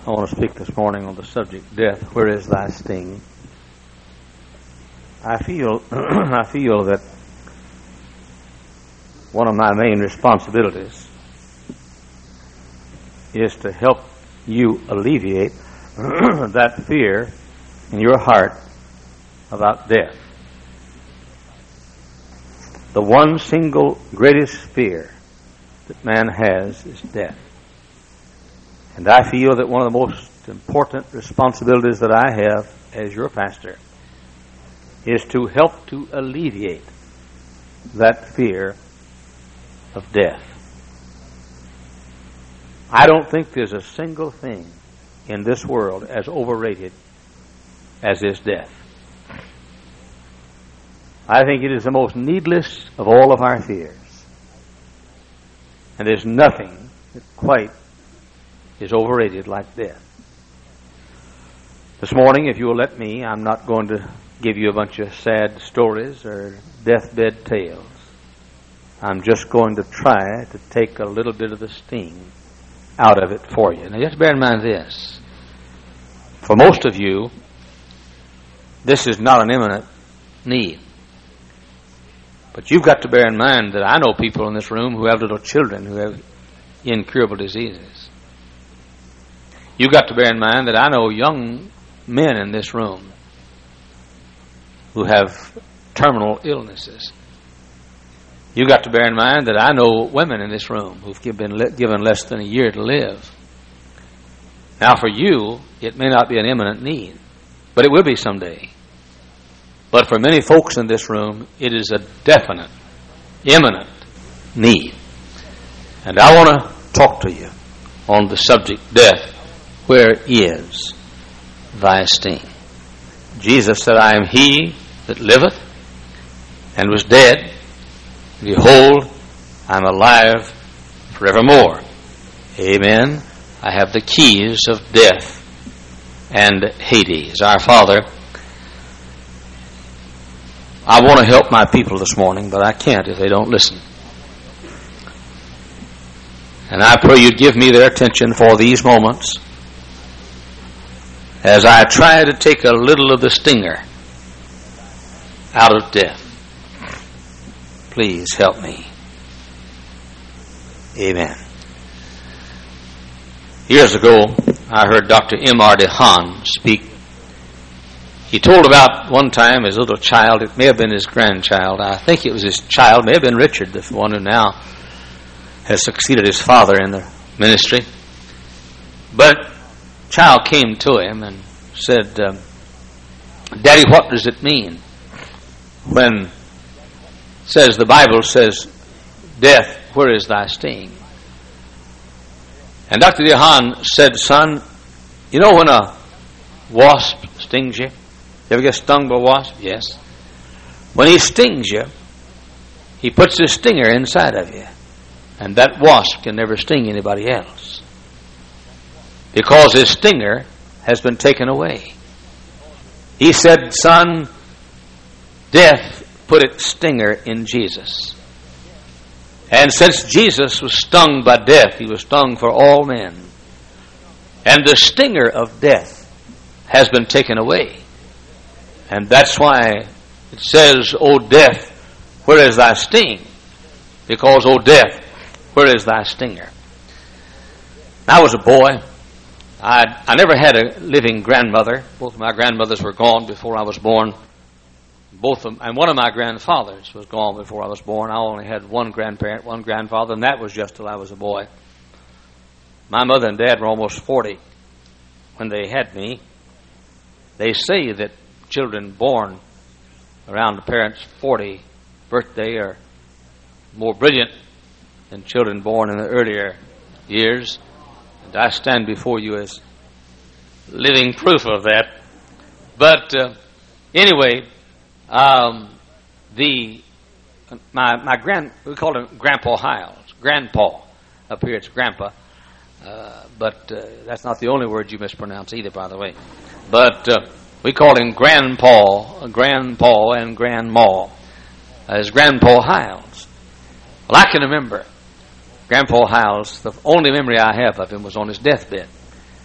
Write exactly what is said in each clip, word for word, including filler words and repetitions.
I want to speak this morning on the subject, death, where is thy sting? I feel, I feel that one of my main responsibilities is to help you alleviate that fear in your heart about death. The one single greatest fear that man has is death. And I feel that one of the most important responsibilities that I have as your pastor is to help to alleviate that fear of death. I don't think there's a single thing in this world as overrated as is death. I think it is the most needless of all of our fears. And there's nothing that quite is overrated like death. This morning, if you will let me, I'm not going to give you a bunch of sad stories or deathbed tales. I'm just going to try to take a little bit of the sting out of it for you. Now, just bear in mind this. For most of you, this is not an imminent need. But you've got to bear in mind that I know people in this room who have little children who have incurable diseases. You've got to bear in mind that I know young men in this room who have terminal illnesses. You've got to bear in mind that I know women in this room who've been given less than a year to live. Now for you, it may not be an imminent need, but it will be someday. But for many folks in this room, it is a definite, imminent need. And I want to talk to you on the subject, death. Where is thy sting? Jesus said, I am he that liveth and was dead. Behold, I am alive forevermore. Amen. I have the keys of death and Hades. Our Father, I want to help my people this morning, but I can't if they don't listen. And I pray you'd give me their attention for these moments as I try to take a little of the stinger out of death. Please help me. Amen. Years ago, I heard Doctor M R DeHaan speak. He told about one time his little child, it may have been his grandchild, I think it was his child, may have been Richard, the one who now has succeeded his father in the ministry. But child came to him and said, um, Daddy, what does it mean when it says, the Bible says, death, where is thy sting? And Doctor DeHaan said, son, you know when a wasp stings you? You ever get stung by a wasp? Yes. When he stings you, he puts his stinger inside of you. And that wasp can never sting anybody else, because his stinger has been taken away. He said, son, death put its stinger in Jesus. And since Jesus was stung by death, he was stung for all men. And the stinger of death has been taken away. And that's why it says, O death, where is thy sting? Because, O death, where is thy stinger? I was a boy. I I never had a living grandmother. Both of my grandmothers were gone before I was born. Both of, and one of my grandfathers was gone before I was born. I only had one grandparent, one grandfather, and that was just till I was a boy. My mother and dad were almost forty when they had me. They say that children born around the parents' fortieth birthday are more brilliant than children born in the earlier years. And I stand before you as living proof of that. But uh, anyway, um, the my my grand we called him Grandpa Hiles, Grandpa. Up here it's Grandpa, uh, but uh, that's not the only word you mispronounce either, by the way. But uh, we called him Grandpa, Grandpa, and Grandma as Grandpa Hiles. Well, I can remember Grandpa Hiles, the only memory I have of him was on his deathbed.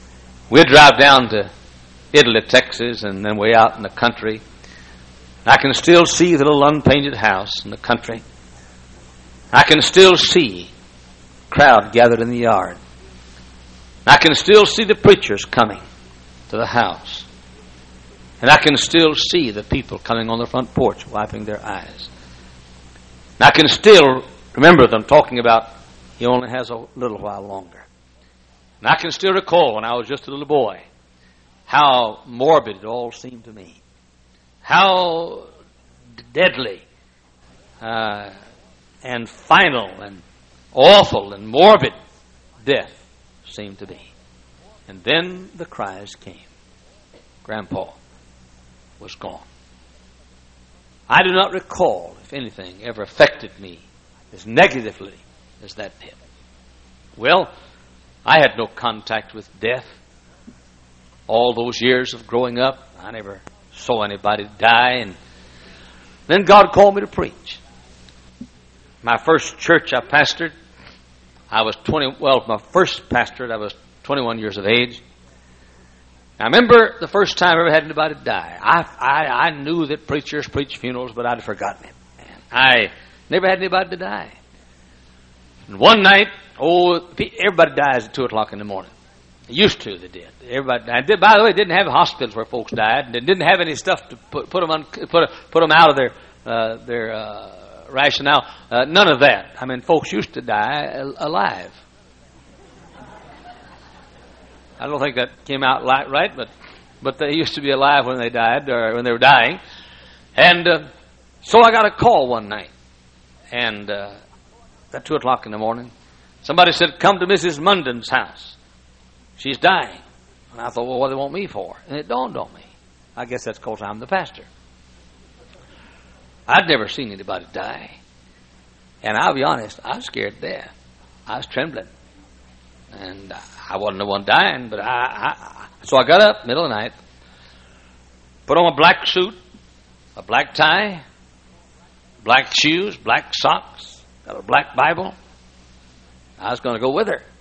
We'd drive down to Italy, Texas, and then way out in the country. I can still see the little unpainted house in the country. I can still see a crowd gathered in the yard. I can still see the preachers coming to the house. And I can still see the people coming on the front porch wiping their eyes. And I can still remember them talking about he only has a little while longer. And I can still recall when I was just a little boy how morbid it all seemed to me. How deadly uh, and final and awful and morbid death seemed to be. And then the cries came. Grandpa was gone. I do not recall if anything ever affected me as negatively as that did. Well, I had no contact with death. All those years of growing up, I never saw anybody die. And then God called me to preach. My first church I pastored, I was twenty. Well, my first pastorate, I was twenty-one years of age. I remember the first time I ever had anybody die. I, I, I knew that preachers preach funerals, but I'd forgotten it. And I never had anybody to die. And one night, oh, everybody dies at two o'clock in the morning. They used to, they did. Everybody died. Did, by the way, they didn't have hospitals where folks died. And they didn't have any stuff to put, put them on, put, put them out of their uh, their uh, rationale. Uh, none of that. I mean, folks used to die alive. I don't think that came out right, but but they used to be alive when they died, or when they were dying. And uh, so I got a call one night, and uh, at two o'clock in the morning, somebody said, "Come to Missus Munden's house. She's dying." And I thought, well, what do they want me for? And it dawned on me. I guess that's because I'm the pastor. I'd never seen anybody die. And I'll be honest, I was scared to death. I was trembling. And I wasn't the one dying, but I, I... So I got up, middle of the night, put on a black suit, a black tie, black shoes, black socks, got a black Bible. I was going to go with her.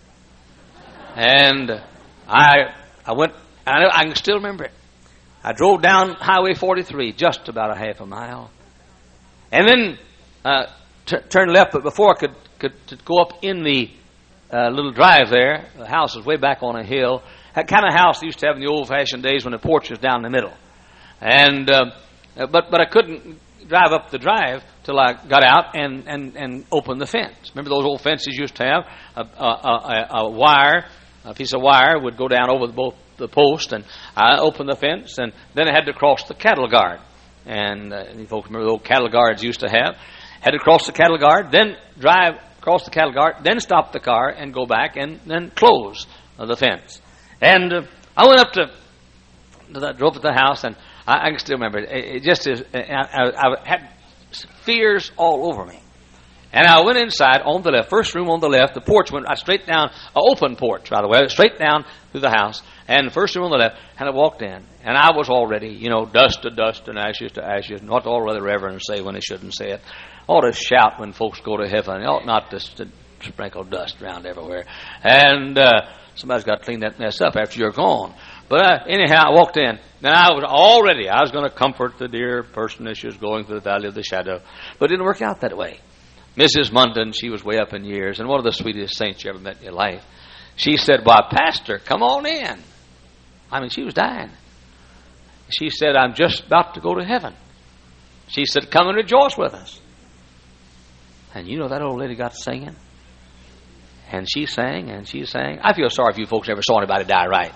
And I I went, I, I can still remember it. I drove down Highway forty-three, just about a half a mile. And then uh, t- turned left, but before I could, could, could go up in the uh, little drive there, the house was way back on a hill. That kind of house they used to have in the old-fashioned days when the porch was down the middle. And uh, but but I couldn't drive up the drive till I got out and, and, and opened the fence. Remember those old fences used to have a, a, a, a wire, a piece of wire would go down over the, both the post, and I opened the fence, and then I had to cross the cattle guard. And uh, you folks remember the old cattle guards used to have. Had to cross the cattle guard, then drive across the cattle guard, then stop the car and go back and then close uh, the fence. And uh, I went up to, to the, drove to the house, and I, I can still remember it. It, it just is, I, I, I had fears all over me. And I went inside on the left, first room on the left. The porch went straight down, an open porch, by the way, straight down through the house. And the first room on the left, and I walked in. And I was already, you know, dust to dust and ashes to ashes. And what all the reverends say when they shouldn't say it. Ought to shout when folks go to heaven. They ought not to, to sprinkle dust around everywhere. And uh, somebody's got to clean that mess up after you're gone. But uh, anyhow, I walked in. Then I was already, I was going to comfort the dear person as she was going through the valley of the shadow. But it didn't work out that way. Missus Munden, she was way up in years, and one of the sweetest saints you ever met in your life. She said, "Why, Pastor, come on in." I mean, she was dying. She said, "I'm just about to go to heaven." She said, "Come and rejoice with us." And you know that old lady got singing. And she sang, and she sang. I feel sorry if you folks never saw anybody die right.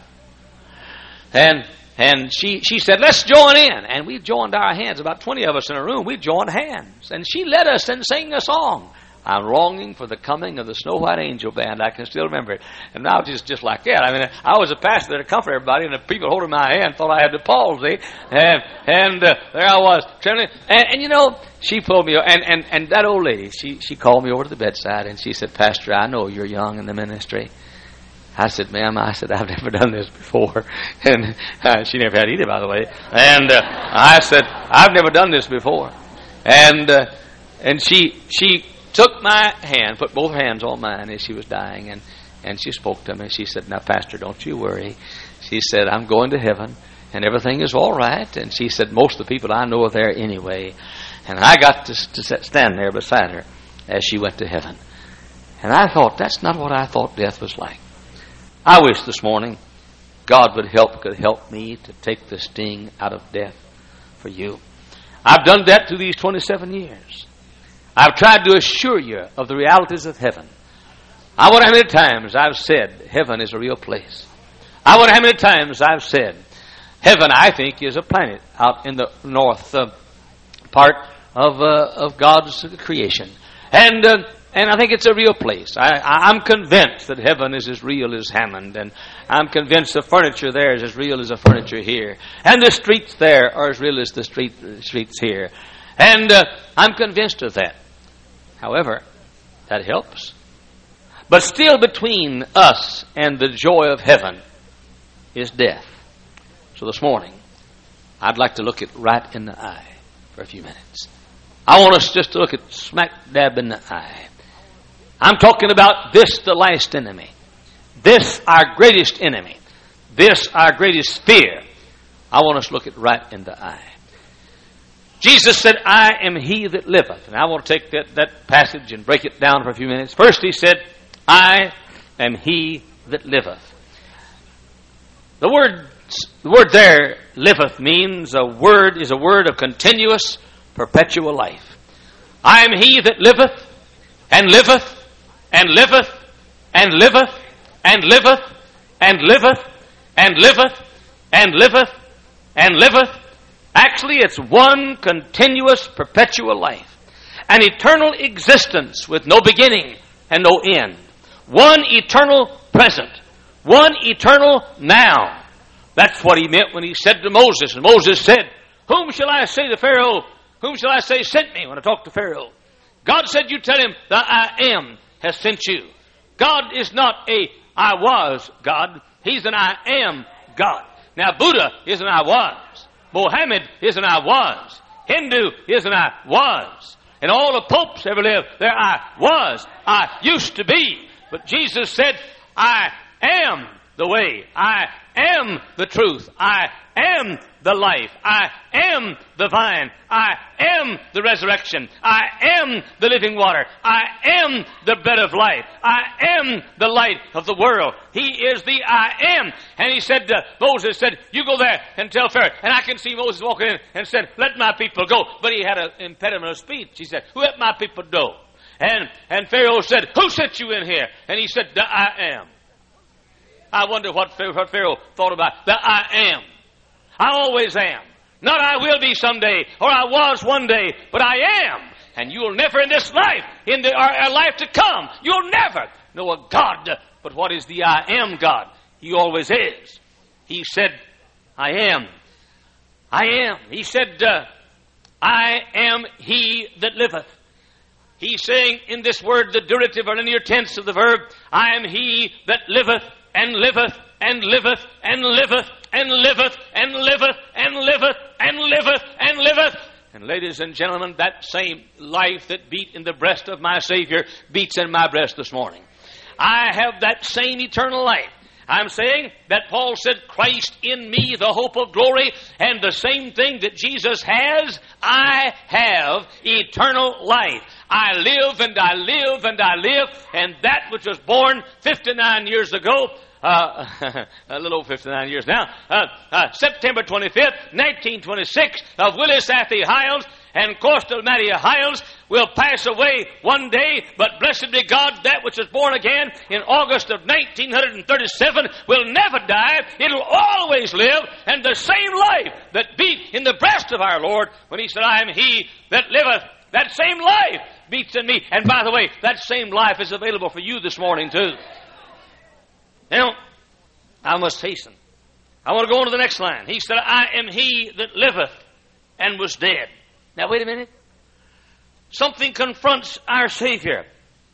And and she, she said, "Let's join in." And we joined our hands, about twenty of us in a room. We joined hands. And she led us and sang a song. "I'm longing for the coming of the Snow White Angel Band." I can still remember it. And now just just like that. I mean, I was a pastor there to comfort everybody, and the people holding my hand thought I had the palsy. And and uh, there I was, trembling. And, and you know, she pulled me, and, and, and that old lady, she, she called me over to the bedside, and she said, "Pastor, I know you're young in the ministry." I said, "Ma'am," I said, "I've never done this before." And uh, she never had either, by the way. And uh, I said, "I've never done this before." And uh, and she she took my hand, put both hands on mine as she was dying, and, and she spoke to me. She said, "Now, Pastor, don't you worry." She she said, I'm going to heaven, and everything is all right. And she said, most of the people I know are there anyway. And I got to, to stand there beside her as she went to heaven. And I thought, that's not what I thought death was like. I wish this morning God would help, could help me to take the sting out of death for you. I've done that through these twenty-seven years. I've tried to assure you of the realities of heaven. I wonder how many times I've said heaven is a real place. I wonder how many times I've said heaven, I think, is a planet out in the north uh, part of uh, of God's creation. And uh, and I think it's a real place. I, I'm convinced that heaven is as real as Hammond, and I'm convinced the furniture there is as real as the furniture here, and the streets there are as real as the street streets here. And uh, I'm convinced of that. However, that helps. But still between us and the joy of heaven is death. So this morning, I'd like to look it right in the eye for a few minutes. I want us just to look at smack dab in the eye. I'm talking about this, the last enemy. This, our greatest enemy. This, our greatest fear. I want us to look it right in the eye. Jesus said, I am he that liveth. And I want to take that, that passage and break it down for a few minutes. First he said, I am he that liveth. The word, the word there, liveth, means a word, is a word of continuous, perpetual life. I am he that liveth, and liveth, and liveth, and liveth, and liveth, and liveth, and liveth, and liveth, and liveth. Actually, it's one continuous, perpetual life. An eternal existence with no beginning and no end. One eternal present. One eternal now. That's what he meant when he said to Moses. And Moses said, whom shall I say to Pharaoh? Whom shall I say sent me when I talk to Pharaoh? God said, you tell him that I am has sent you. God is not a I was God. He's an I am God. Now, Buddha is an I was. Mohammed is an I was. Hindu is an I was. And all the popes ever lived, there I was. I used to be. But Jesus said, I am the way. I am the truth. I am the life. I am the vine. I am the resurrection. I am the living water. I am the bread of life. I am the light of the world. He is the I am. And he said, to Moses said, you go there and tell Pharaoh. And I can see Moses walking in and said, let my people go. But he had an impediment of speech. He said, let my people go. And, and Pharaoh said, who sent you in here? And he said, the I am. I wonder what Pharaoh thought about the I am. I always am. Not I will be someday, or I was one day, but I am. And you'll never in this life, in the, our, our life to come, you'll never know a God. But what is the I am God? He always is. He said, I am. I am. He said, uh, I am he that liveth. He's saying in this word, the durative or linear tense of the verb, I am he that liveth and liveth and liveth and liveth and liveth and liveth and liveth and liveth and liveth. And ladies and gentlemen, that same life that beat in the breast of my Savior beats in my breast this morning. I have that same eternal life. I'm saying that Paul said, Christ in me, the hope of glory, and the same thing that Jesus has, I have eternal life. I live and I live and I live, and that which was born fifty-nine years ago, uh, a little over fifty-nine years now, uh, uh, September twenty-fifth, nineteen twenty-six, of Willis Athy Hiles and Coastal Maria Hiles will pass away one day, but blessed be God, that which is born again in August of nineteen thirty-seven will never die. It'll always live, and the same life that beat in the breast of our Lord when he said, I am he that liveth, that same life beats in me. And by the way, that same life is available for you this morning too. Now, I must hasten. I want to go on to the next line. He said, I am he that liveth and was dead. Now, wait a minute. Something confronts our Savior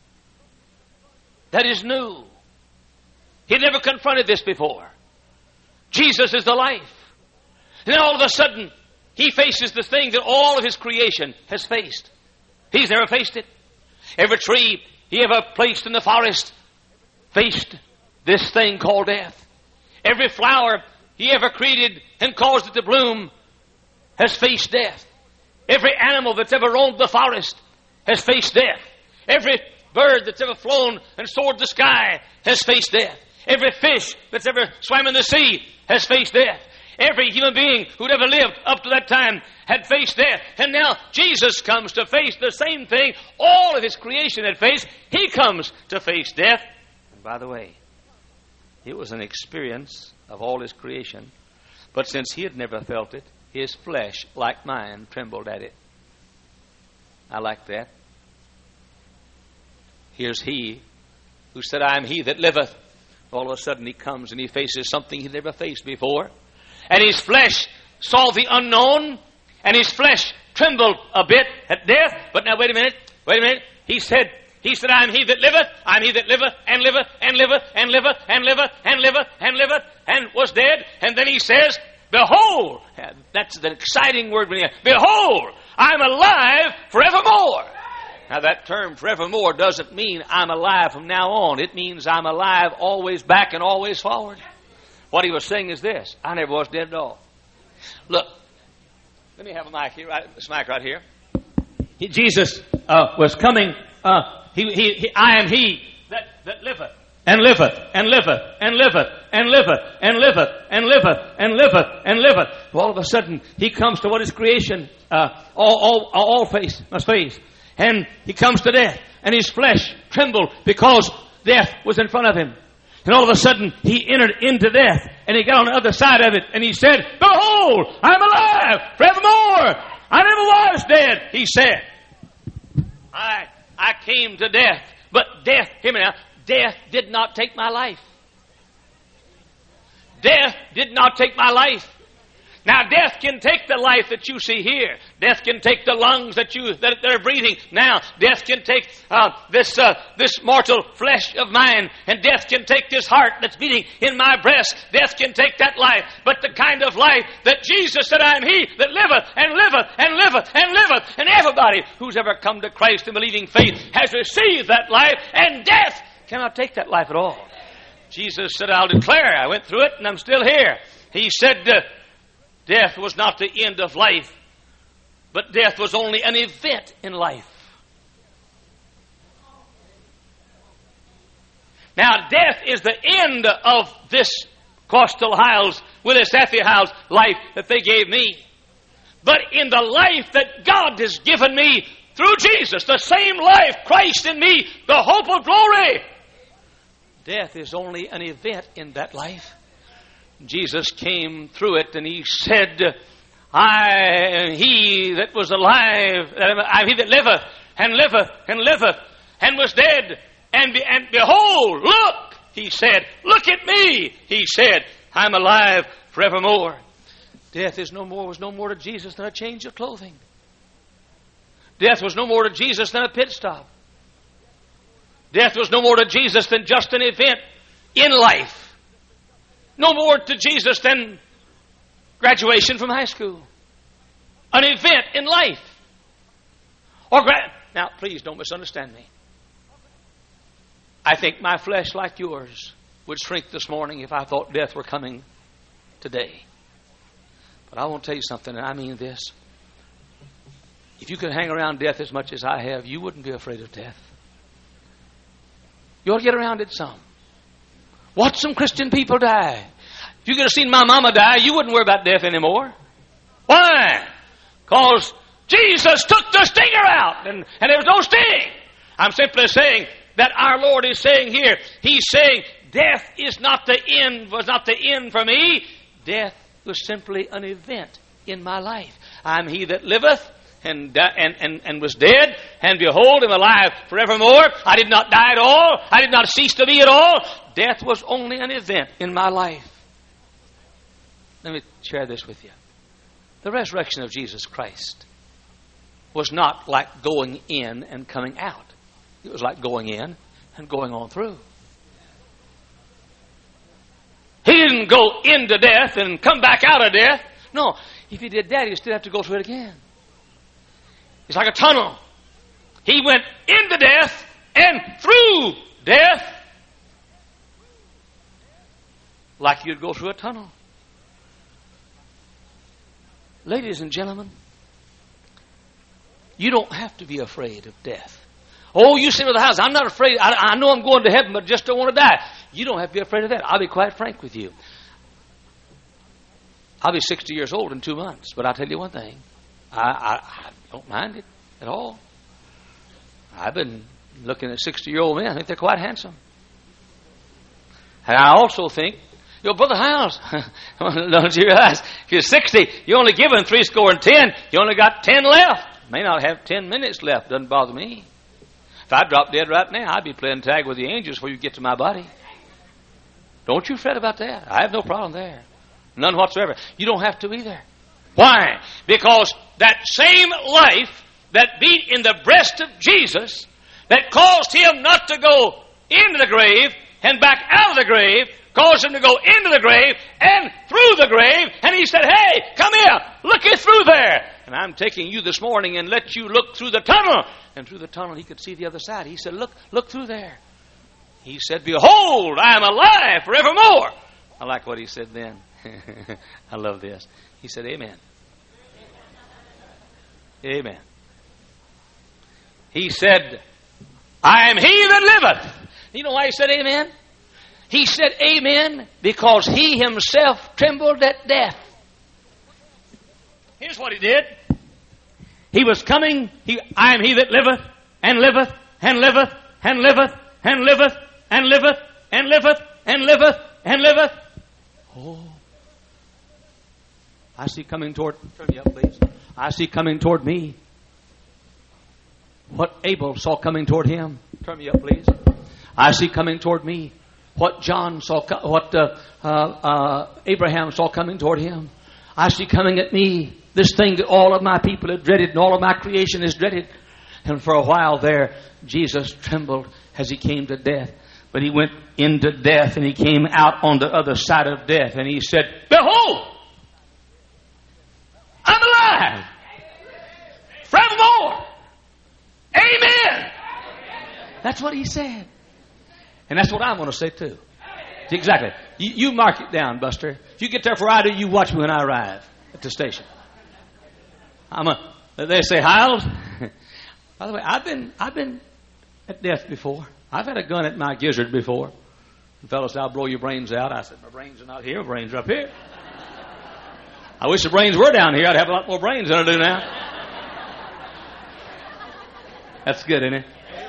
that is new. He never confronted this before. Jesus is the life. And then all of a sudden, he faces the thing that all of his creation has faced. He's never faced it. Every tree he ever placed in the forest faced this thing called death. Every flower He ever created and caused it to bloom has faced death. Every animal that's ever roamed the forest has faced death. Every bird that's ever flown and soared the sky has faced death. Every fish that's ever swam in the sea has faced death. Every human being who'd ever lived up to that time had faced death. And now Jesus comes to face the same thing all of His creation had faced. He comes to face death. And by the way, it was an experience of all His creation. But since He had never felt it, His flesh, like mine, trembled at it. I like that. Here's He who said, I am He that liveth. All of a sudden He comes and He faces something He never faced before. And His flesh saw the unknown, and His flesh trembled a bit at death. But now wait a minute, wait a minute. He said, He said, I am He that liveth, I am He that liveth, and liveth, and liveth, and liveth, and liveth, and liveth, and liveth, and was dead. And then He says, behold, that's the exciting word when He, behold, I'm alive forevermore. Now that term forevermore doesn't mean I'm alive from now on. It means I'm alive always back and always forward. What He was saying is this: I never was dead at all. Look, let me have a mic here, right, this mic right here. He, Jesus uh, was coming. Uh, he, he, he, I am He that, that liveth, and liveth, and liveth, and liveth, and liveth, and liveth, and liveth, and liveth, and liveth. All of a sudden, He comes to what His creation uh, all, all, all face must face. And He comes to death, and His flesh trembled because death was in front of Him. And all of a sudden, He entered into death, and He got on the other side of it, and He said, behold, I'm alive forevermore. I never was dead, He said. I I came to death, but death, hear me now, death did not take my life. Death did not take my life. Now, death can take the life that you see here. Death can take the lungs that you that, that are breathing now. Death can take uh, this uh, this mortal flesh of mine, and death can take this heart that's beating in my breast. Death can take that life, but the kind of life that Jesus said, "I am He that liveth and liveth and liveth and liveth," and everybody who's ever come to Christ in believing faith has received that life, and death cannot take that life at all. Jesus said, "I'll declare. I went through it, and I'm still here." He said. Uh, Death was not the end of life, but death was only an event in life. Now, death is the end of this Coastal Hiles, Willis Effie Hiles life that they gave me. But in the life that God has given me through Jesus, the same life, Christ in me, the hope of glory, death is only an event in that life. Jesus came through it, and He said, I am He that was alive, I am He that liveth, and liveth, and liveth, and was dead, and, be, and behold, look, He said, look at me, He said, I'm alive forevermore. Death is no more, was no more to Jesus than a change of clothing. Death was no more to Jesus than a pit stop. Death was no more to Jesus than just an event in life. No more to Jesus than graduation from high school. An event in life. Or gra- Now, please don't misunderstand me. I think my flesh, like yours, would shrink this morning if I thought death were coming today. But I want to tell you something, and I mean this. If you could hang around death as much as I have, you wouldn't be afraid of death. You ought to get around it some. Watch some Christian people die. If you could have seen my mama die, you wouldn't worry about death anymore. Why? Because Jesus took the stinger out, and, and there was no sting. I'm simply saying that our Lord is saying here, He's saying death is not the end, was not the end for me. Death was simply an event in my life. I'm He that liveth and, and, and, and was dead, and behold, am alive forevermore. I did not die at all. I did not cease to be at all. Death was only an event in my life. Let me share this with you. The resurrection of Jesus Christ was not like going in and coming out. It was like going in and going on through. He didn't go into death and come back out of death. No, if He did that, He'd still have to go through it again. It's like a tunnel. He went into death and through death. like you'd go through a tunnel. Ladies and gentlemen, you don't have to be afraid of death. Oh, you sit in the house, I'm not afraid. I, I know I'm going to heaven, but just don't want to die. You don't have to be afraid of that. I'll be quite frank with you. I'll be sixty years old in two months, but I'll tell you one thing. I, I, I don't mind it at all. I've been looking at sixty-year-old men. I think they're quite handsome. And I also think, you know, Brother Hiles, don't you realize, if you're sixty, you're only given three score and ten. You only got ten left. May not have ten minutes left. Doesn't bother me. If I dropped dead right now, I'd be playing tag with the angels before you get to my body. Don't you fret about that. I have no problem there. None whatsoever. You don't have to either. Why? Because that same life that beat in the breast of Jesus, that caused him not to go into the grave and back out of the grave, caused him to go into the grave and through the grave, and he said, hey, come here, look it through there. And I'm taking you this morning and let you look through the tunnel. And through the tunnel he could see the other side. He said, look, look through there. He said, behold, I am alive forevermore. I like what he said then. I love this. He said, amen. Amen. He said, I am he that liveth. You know why he said amen? He said amen because he himself trembled at death. Here's what he did. He was coming. He, I am he that liveth and liveth and liveth and liveth and liveth and liveth and liveth and liveth and liveth. Oh. I see coming toward, turn me up please. I see coming toward me what Abel saw coming toward him. Turn me up please. I see coming toward me what John saw, what uh, uh, uh, Abraham saw coming toward him. I see coming at me this thing that all of my people have dreaded and all of my creation has dreaded. And for a while there, Jesus trembled as he came to death. But he went into death and he came out on the other side of death. And he said, behold, I'm alive forevermore. Amen. That's what he said. And that's what I'm going to say too. Exactly. You, you mark it down, Buster. If you get there for I do, you watch me when I arrive at the station. I'm a, they say, Hiles. By the way, I've been I've been at death before. I've had a gun at my gizzard before. The fellow said, I'll blow your brains out. I said, my brains are not here. My brains are up here. I wish the brains were down here. I'd have a lot more brains than I do now. That's good, isn't it?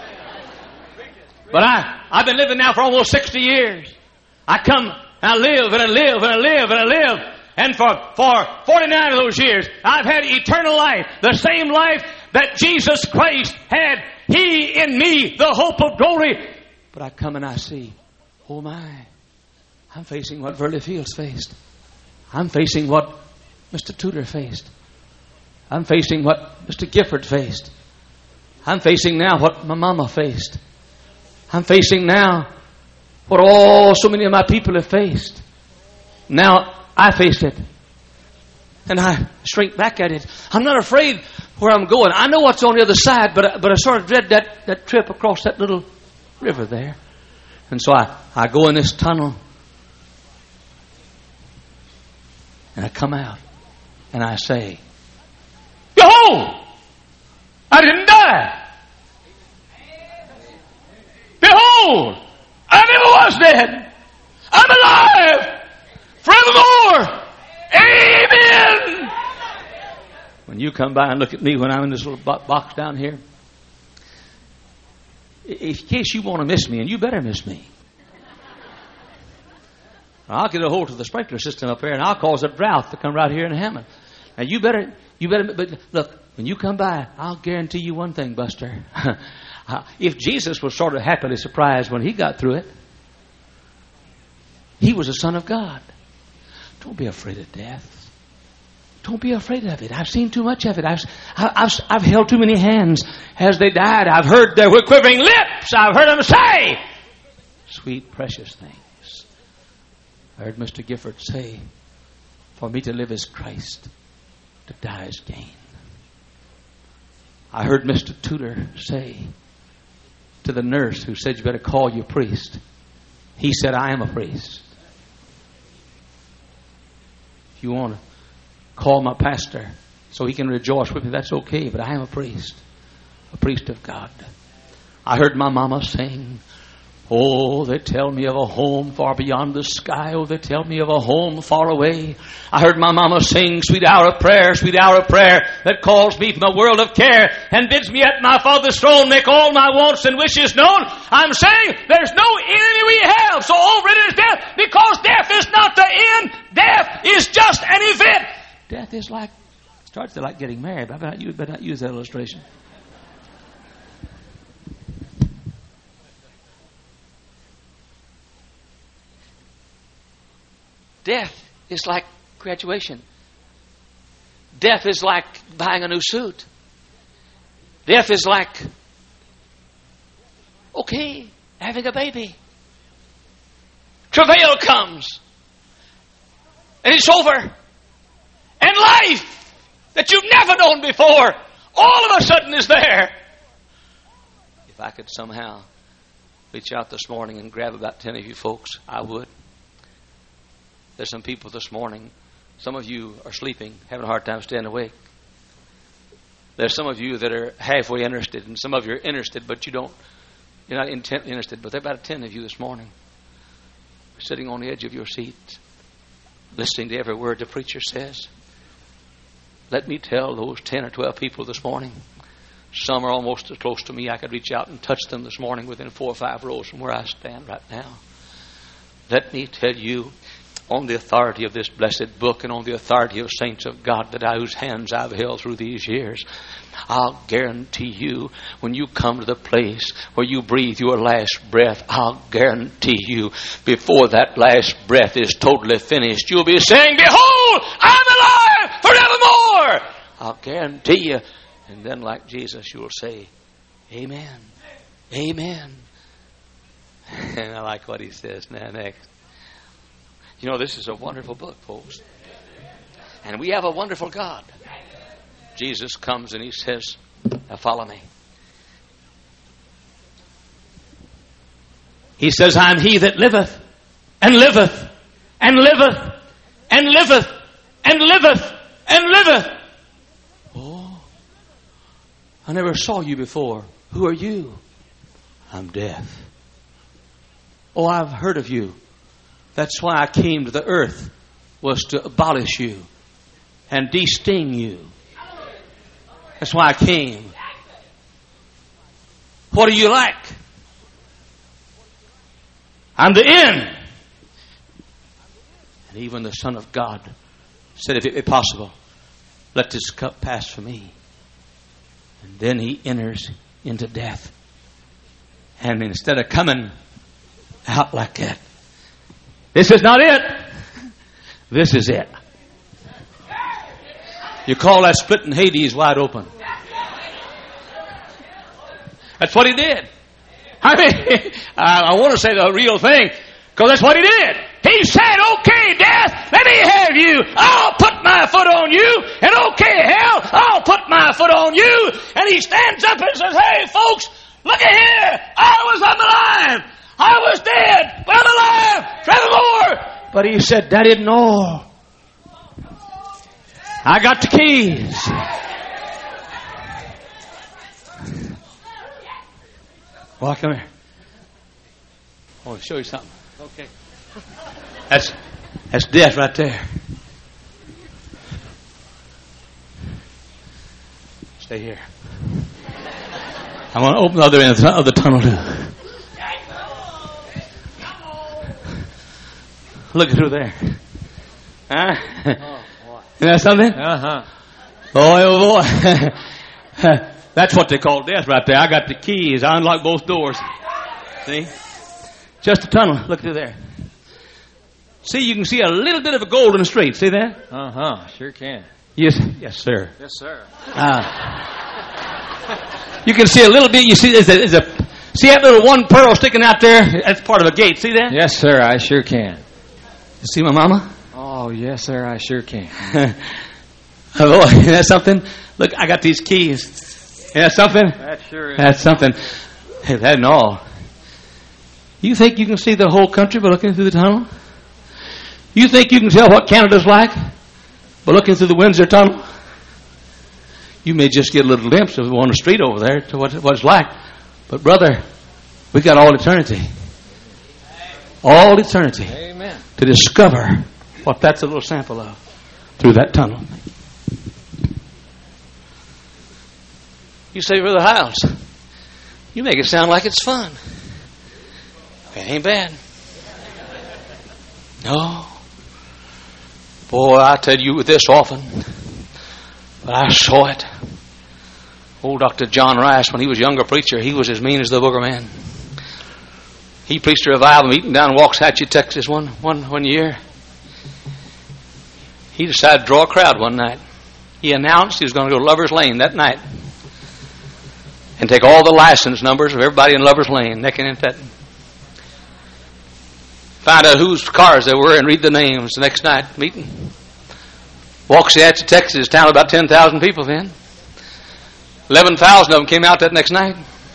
But I, I've been living now for almost sixty years. I come and I live and I live and I live and I live. And for, for forty-nine of those years, I've had eternal life. The same life that Jesus Christ had. He in me, the hope of glory. But I come and I see, oh my, I'm facing what Verley Fields faced. I'm facing what Mister Tudor faced. I'm facing what Mister Gifford faced. I'm facing now what my mama faced. I'm facing now what all so many of my people have faced. Now I face it. And I shrink back at it. I'm not afraid where I'm going. I know what's on the other side, but I, but I sort of dread that, that trip across that little river there. And so I, I go in this tunnel. And I come out. And I say, behold! I didn't die. Behold! I never was dead. I'm alive forevermore. Amen. When you come by and look at me when I'm in this little box down here, in case you want to miss me, and you better miss me, I'll get a hold of the sprinkler system up here and I'll cause a drought to come right here in Hammond. Now you better, you better, but look, when you come by, I'll guarantee you one thing, Buster. If Jesus was sort of happily surprised when he got through it, he was the Son of God. Don't be afraid of death. Don't be afraid of it. I've seen too much of it. I've, I've, I've held too many hands as they died. I've heard their quivering lips. I've heard them say sweet, precious things. I heard Mister Gifford say, for me to live is Christ, to die is gain. I heard Mister Tudor say to the nurse who said, you better call your priest. He said, I am a priest. If you want to call my pastor so he can rejoice with me, that's okay. But I am a priest, a priest of God. I heard my mama sing, oh, they tell me of a home far beyond the sky. Oh, they tell me of a home far away. I heard my mama sing, sweet hour of prayer, sweet hour of prayer, that calls me from a world of care and bids me at my Father's throne make all my wants and wishes known. I'm saying there's no enemy we have so over it is death, because death is not the end. Death is just an event. Death is like, starts to like getting married, but I better not use, better not use that illustration. Death is like graduation. Death is like buying a new suit. Death is like, okay, having a baby. Travail comes. And it's over. And life that you've never known before, all of a sudden is there. If I could somehow reach out this morning and grab about ten of you folks, I would. There's some people this morning, some of you are sleeping, having a hard time staying awake. There's some of you that are halfway interested, and some of you are interested, but you don't, you're not intently interested. But there are about ten of you this morning, sitting on the edge of your seat, listening to every word the preacher says. Let me tell those ten or twelve people this morning, some are almost as close to me, I could reach out and touch them this morning within four or five rows from where I stand right now. Let me tell you, on the authority of this blessed book and on the authority of saints of God that I, whose hands I've held through these years, I'll guarantee you, when you come to the place where you breathe your last breath, I'll guarantee you, before that last breath is totally finished, you'll be saying, behold, I'm alive forevermore. I'll guarantee you. And then, like Jesus, you'll say, amen. Amen. And I like what he says now next. You know, this is a wonderful book, folks. And we have a wonderful God. Jesus comes and he says, now follow me. He says, I'm he that liveth, and liveth, and liveth, and liveth, and liveth, and liveth. Oh, I never saw you before. Who are you? I'm death. Oh, I've heard of you. That's why I came to the earth, was to abolish you and de-sting you. That's why I came. What are you like? I'm the end. And even the Son of God said, if it be possible, let this cup pass from me. And then he enters into death. And instead of coming out like that, this is not it. This is it. You call that splitting Hades wide open. That's what he did. I mean, I want to say the real thing, because that's what he did. He said, okay, death, let me have you. I'll put my foot on you. And okay, hell, I'll put my foot on you. And he stands up and says, hey, folks, look at here. I was alive. I was dead, but I'm alive forevermore. But he said, that isn't all. I got the keys. Well, come here. I want to show you something. Okay. That's that's death right there. Stay here. I want to open the other end of the tunnel too. Look through there. Huh? Oh, boy. Isn't that something? Uh-huh. Boy, oh boy. That's what they call death right there. I got the keys. I unlock both doors. See? Just a tunnel. Look through there. See, you can see a little bit of a golden street. See that? Uh-huh. Sure can. Yes, yes, sir. Yes, sir. Uh, you can see a little bit. You see, there's a, there's a see that little one pearl sticking out there? That's part of a gate. See that? Yes, sir. I sure can. You see my mama? Oh, yes, sir. I sure can. Oh, isn't that something? Look, I got these keys. Isn't that something? That sure is. That's something. Hey, that and all. You think you can see the whole country by looking through the tunnel? You think you can tell what Canada's like? But looking through the Windsor Tunnel, you may just get a little glimpse of on the street over there to what, what it's like. But brother, we got all eternity. All eternity. Amen. To discover what that's a little sample of through that tunnel. You say, Brother Hiles, you make it sound like it's fun. It ain't bad. No. Boy, I tell you this often, but I saw it. Old Doctor John Rice, when he was a younger preacher, he was as mean as the booger man. He preached a revival meeting down in Waxahachie, Texas one, one, one year. He decided to draw a crowd one night. He announced he was going to go to Lover's Lane that night and take all the license numbers of everybody in Lover's Lane, necking and petting. Find out whose cars they were and read the names the next night meeting. Waxahachie, Texas, town of about ten thousand people then. eleven thousand of them came out that next night.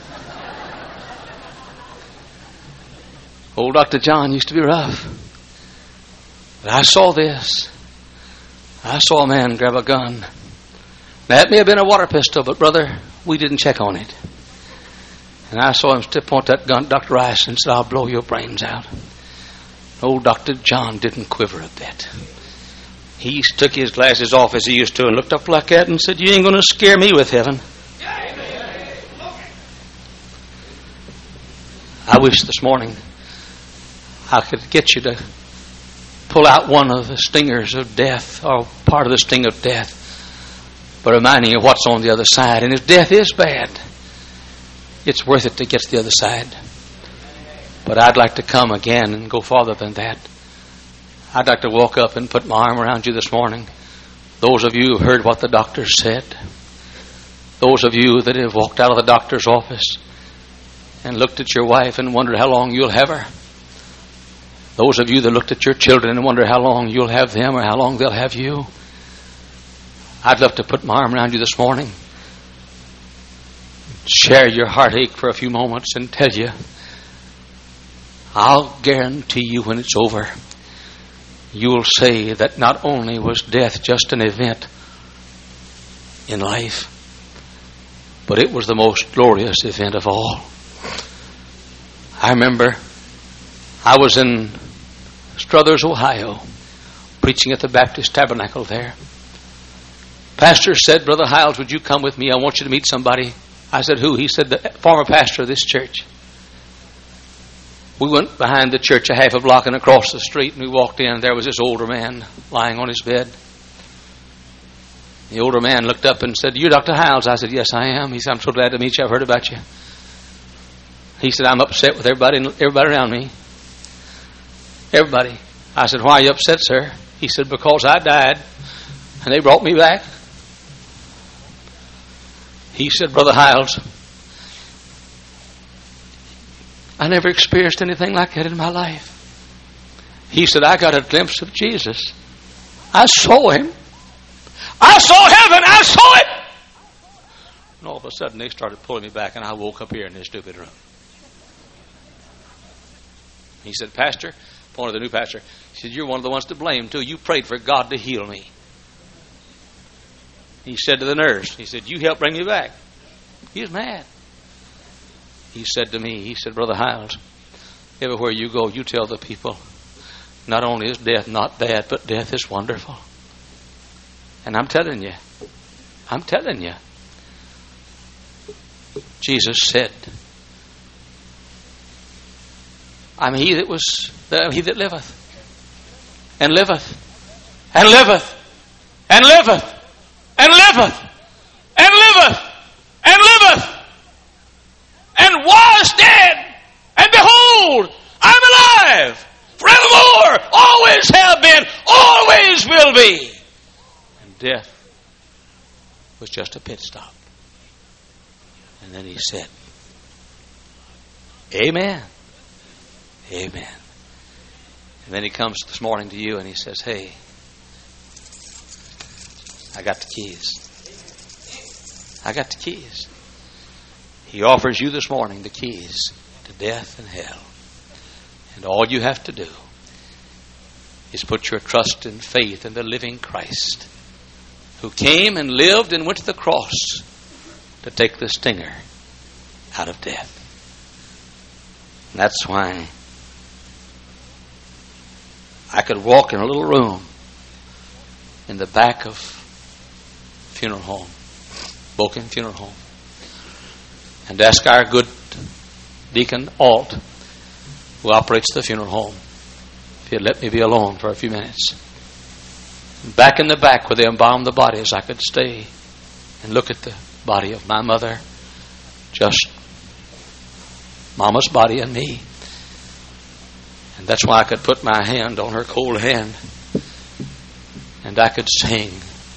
Old Doctor John used to be rough. But I saw this. I saw a man grab a gun. Now, that may have been a water pistol, but brother, we didn't check on it. And I saw him still point that gun at Doctor Rice and said, I'll blow your brains out. Old Doctor John didn't quiver a bit. He took his glasses off as he used to and looked up like that and said, you ain't going to scare me with heaven. I wish this morning I could get you to pull out one of the stingers of death, or part of the sting of death, but reminding you of what's on the other side. And if death is bad, it's worth it to get to the other side. But I'd like to come again and go farther than that. I'd like to walk up and put my arm around you this morning. Those of you who have heard what the doctor said. Those of you that have walked out of the doctor's office and looked at your wife and wondered how long you'll have her. Those of you that looked at your children and wonder how long you'll have them or how long they'll have you. I'd love to put my arm around you this morning, share your heartache for a few moments and tell you, I'll guarantee you when it's over, you'll say that not only was death just an event in life, but it was the most glorious event of all. I remember I was in Struthers, Ohio, preaching at the Baptist Tabernacle there. Pastor said, Brother Hiles, would you come with me? I want you to meet somebody. I said, who? He said, the former pastor of this church. We went behind the church a half a block and across the street, and we walked in. There was this older man lying on his bed. The older man looked up and said, you Doctor Hiles? I said, yes, I am. He said, I'm so glad to meet you. I've heard about you. He said, I'm upset with everybody, everybody around me. Everybody. I said, why are you upset, sir? He said, because I died and they brought me back. He said, Brother Hiles, I never experienced anything like that in my life. He said, I got a glimpse of Jesus. I saw him. I saw heaven. I saw it. And all of a sudden they started pulling me back and I woke up here in this stupid room. He said, Pastor, pointed to the new pastor, he said, you're one of the ones to blame too. You prayed for God to heal me. He said to the nurse, he said, you helped bring me back. He was mad. He said to me, he said, Brother Hiles, everywhere you go, you tell the people, not only is death not bad, but death is wonderful. And I'm telling you, I'm telling you, Jesus said, I'm he that was, the, he that liveth, and liveth, and liveth, and liveth, and liveth, and liveth, and liveth, and was dead, and behold, I'm alive, forevermore, always have been, always will be. And death was just a pit stop. And then he said, Amen. Amen. And then he comes this morning to you and he says, hey, I got the keys. I got the keys. He offers you this morning the keys to death and hell. And all you have to do is put your trust and faith in the living Christ who came and lived and went to the cross to take the stinger out of death. And that's why I could walk in a little room in the back of funeral home, Boken Funeral Home, and ask our good Deacon Alt, who operates the funeral home, if he'd let me be alone for a few minutes. Back in the back where they embalmed the bodies, I could stay and look at the body of my mother, just Mama's body and me. And that's why I could put my hand on her cold hand and I could sing,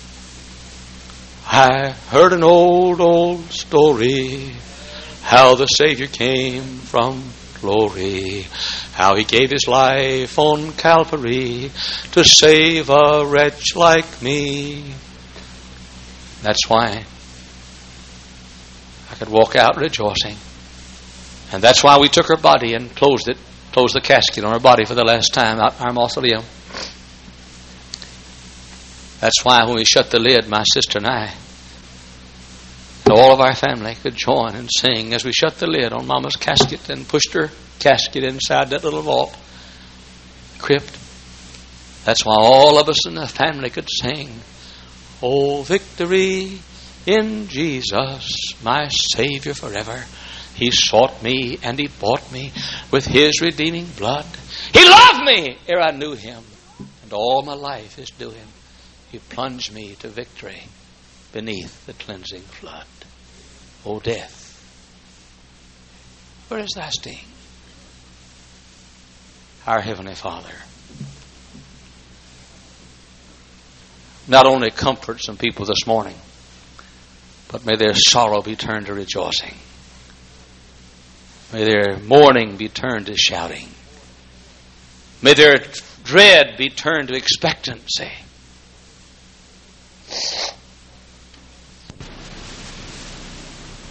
I heard an old, old story, how the Savior came from glory, how He gave His life on Calvary to save a wretch like me. That's why I could walk out rejoicing. And that's why we took her body and closed it, closed the casket on her body for the last time out in our mausoleum. That's why when we shut the lid, my sister and I, and all of our family could join and sing as we shut the lid on Mama's casket and pushed her casket inside that little vault crypt. That's why all of us in the family could sing, oh, victory in Jesus, my Savior forever. He sought me and He bought me with His redeeming blood. He loved me ere I knew Him, and all my life is due Him. He plunged me to victory beneath the cleansing flood. O death, where is thy sting? Our Heavenly Father not only comfort some people this morning, but may their sorrow be turned to rejoicing. May their mourning be turned to shouting. May their dread be turned to expectancy.